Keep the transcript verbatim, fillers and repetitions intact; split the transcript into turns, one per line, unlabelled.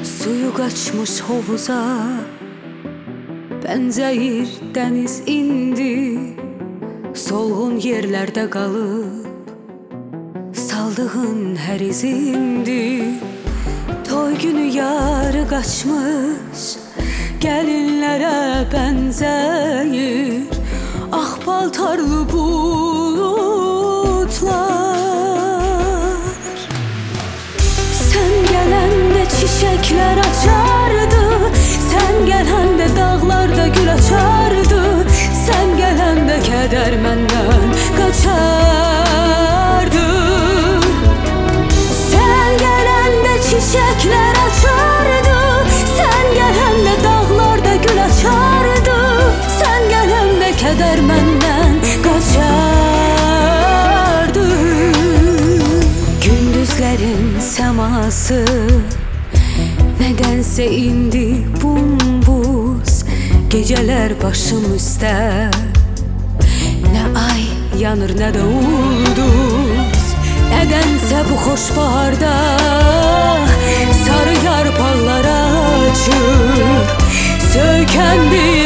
Suyu kaçmış hovuza, benzeyir deniz indi. Solğun yerlerde kalıp saldığın her izindi. Toy günü yarı kaçmış, gelinlere benzeyir ah paltarlı bulutlar. Sen gelende çiçekler açardı, sen gelende dağlarda gül açardı, sen gelende keder menden kaçardı. Sen gelende çiçekler açardı, sen gelende dağlarda gül açardı, sen gelende keder menden kaçardı. Gündüzlerin seması nedense indi bumbuz, geceler başım üstte, ne ay yanır ne de ulduz. Nedense bu hoş baharda sarı yarpaqlar açır, sökendi